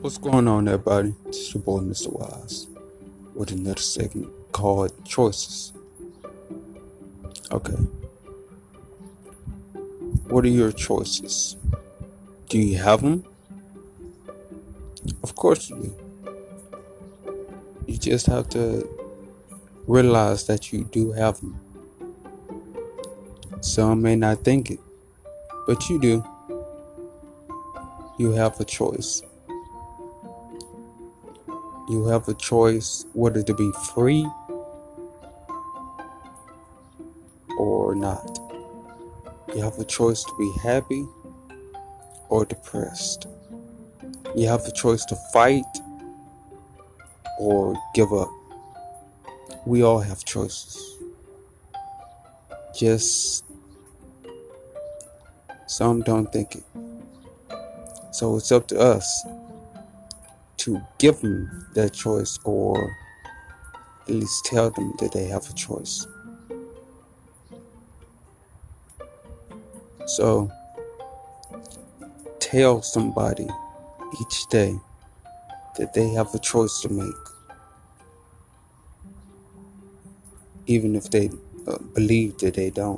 What's going on, everybody? It's your boy, Mr. Wise, with another segment called Choices. Okay, what are your choices? Do you have them? Of course you do. You just have to realize that you do have them. Some may not think it, but you do. You have a choice. You have a choice whether to be free or not. You have a choice to be happy or depressed. You have a choice to fight or give up. We all have choices. Just some don't think it. So it's up to us to give them that choice, or at least tell them that they have a choice. So tell somebody each day that they have a choice to make, even if they believe that they don't.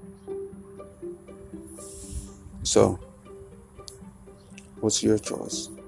So, what's your choice?